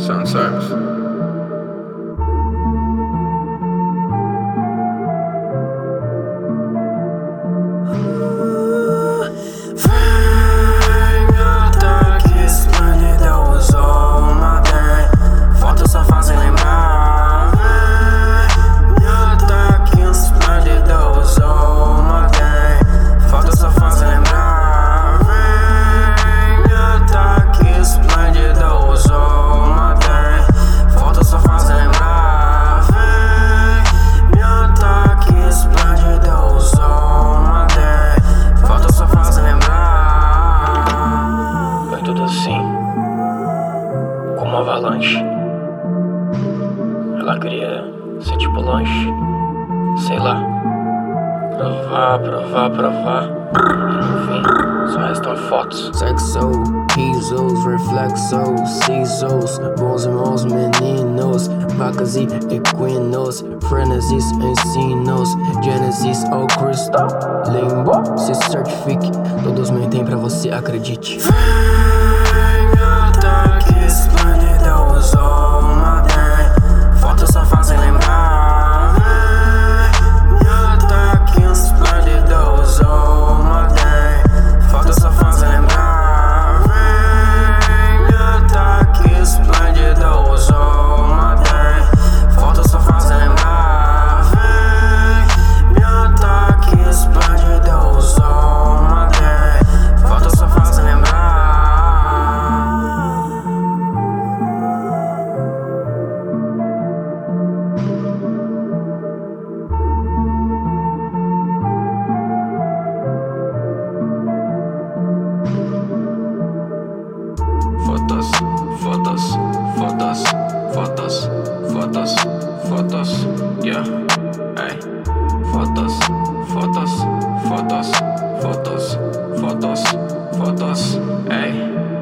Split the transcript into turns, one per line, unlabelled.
Sound service.
Como avalanche. Ela queria ser tipo lanche. Sei lá. Provar. E no fim, só restam fotos.
Sexo, risos, reflexos, sisos, bons irmãos, meninos, vacas e equinos, frenesis, ensinos, Genesis ou Cristo, limbo, se certifique, todos mentem pra você acredite.
Fotos só fazem lembrar. Me ataque esplêndidos, oh mãe. Fotos só fazem lembrar. Me ataque esplêndidos, oh mãe. Fotos só fazem lembrar. Me ataque esplêndidos, oh mãe. Fotos só fazem lembrar.
Fotos, yeah, ay. Fotos, ay.